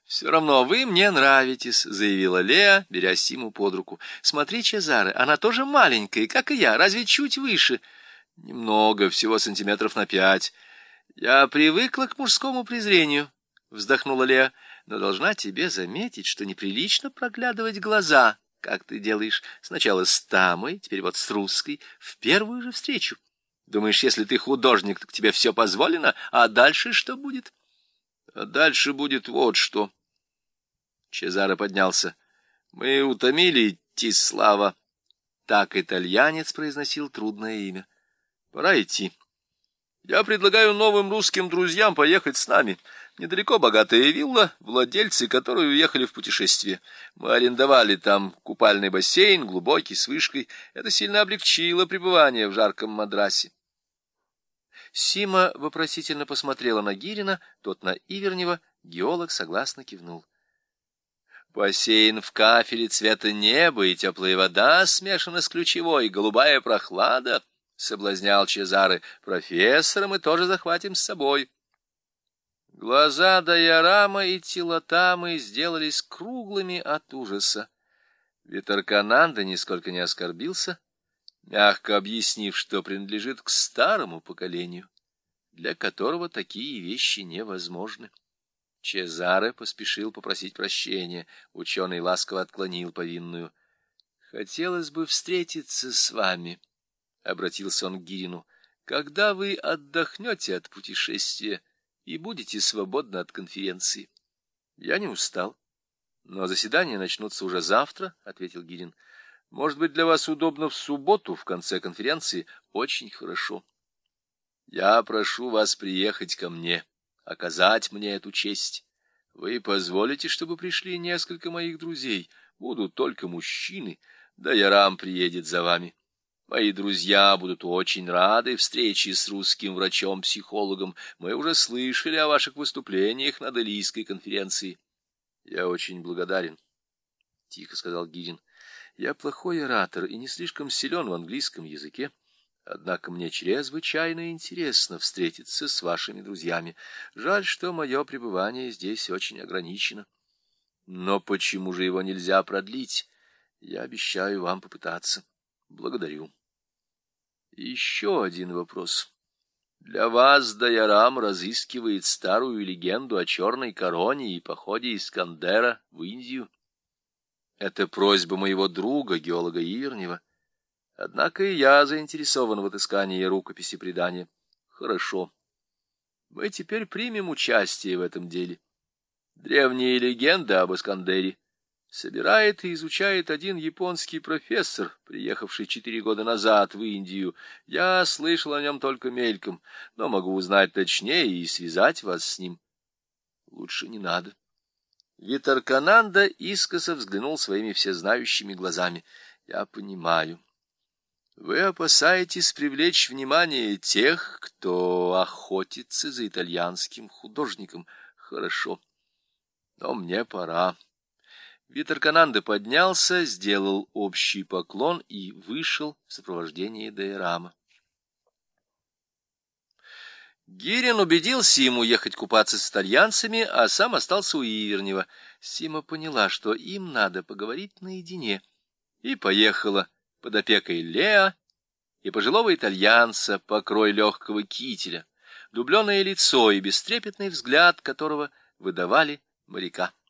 «Все равно вы мне нравитесь», — заявила Леа, беря Симу под руку. «Смотри, Чезаре, она тоже маленькая, как и я, разве чуть выше?» «Немного, всего сантиметров на 5. Я привыкла к мужскому презрению», — вздохнула Леа, «но должна тебе заметить, что неприлично проглядывать глаза, как ты делаешь сначала с Тамой, теперь вот с русской, в первую же встречу. Думаешь, если ты художник, так тебе все позволено, а дальше что будет?» «А дальше будет вот что». Чезаре поднялся. «Мы утомили Тислава». Так итальянец произносил трудное имя. «Пора идти. Я предлагаю новым русским друзьям поехать с нами. Недалеко богатая вилла, владельцы которой уехали в путешествие. Мы арендовали там купальный бассейн, глубокий, с вышкой. Это сильно облегчило пребывание в жарком Мадрасе». Сима вопросительно посмотрела на Гирина, тот на Ивернева, геолог согласно кивнул. «Бассейн в кафеле цвета неба и теплая вода смешана с ключевой, голубая прохлада», — соблазнял Чезаре. «Профессора мы тоже захватим с собой». Глаза Дайорама и Тилотамы сделались круглыми от ужаса. Витаркананда нисколько не оскорбился, мягко объяснив, что принадлежит к старому поколению, для которого такие вещи невозможны. Чезаре поспешил попросить прощения. Ученый ласково отклонил повинную. «Хотелось бы встретиться с вами», — обратился он к Гирину, — «когда вы отдохнете от путешествия и будете свободны от конференции». «Я не устал, но заседания начнутся уже завтра», — ответил Гирин. «Может быть, для вас удобно в субботу, в конце конференции? Очень хорошо. Я прошу вас приехать ко мне, оказать мне эту честь. Вы позволите, чтобы пришли несколько моих друзей? Будут только мужчины, да Ярам приедет за вами. Мои друзья будут очень рады встрече с русским врачом-психологом. Мы уже слышали о ваших выступлениях на Делийской конференции». «Я очень благодарен», — тихо сказал Гирин. «Я плохой оратор и не слишком силен в английском языке. Однако мне чрезвычайно интересно встретиться с вашими друзьями. Жаль, что мое пребывание здесь очень ограничено. Но почему же его нельзя продлить? Я обещаю вам попытаться. Благодарю». И еще один вопрос. Для вас Дайорам разыскивает старую легенду о черной короне и походе Искандера в Индию. Это просьба моего друга, геолога Ивернева. Однако и я заинтересован в отыскании рукописи предания. Хорошо. Мы теперь примем участие в этом деле. Древние легенды об Искандере собирает и изучает один японский профессор, приехавший 4 года назад в Индию. Я слышал о нем только мельком, но могу узнать точнее и связать вас с ним. Лучше не надо. Витаркананда искоса взглянул своими всезнающими глазами. Я понимаю. Вы опасаетесь привлечь внимание тех, кто охотится за итальянским художником. Хорошо. Но мне пора. Витаркананда поднялся, сделал общий поклон и вышел в сопровождении Дайорама. Гирин убедил Симу ехать купаться с итальянцами, а сам остался у Ивернева. Сима поняла, что им надо поговорить наедине, и поехала под опекой Леа и пожилого итальянца, покрой легкого кителя, дубленое лицо и бестрепетный взгляд которого выдавали моряка.